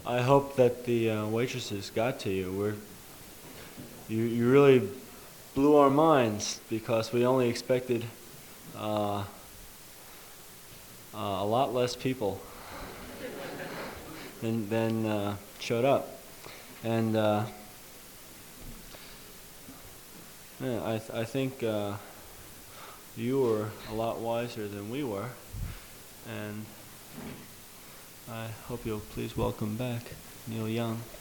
I hope that the waitresses got to you. You really blew our minds because we only expected uh, a lot less people than showed up, and yeah, I think you were a lot wiser than we were, and I hope you'll please welcome back Neil Young.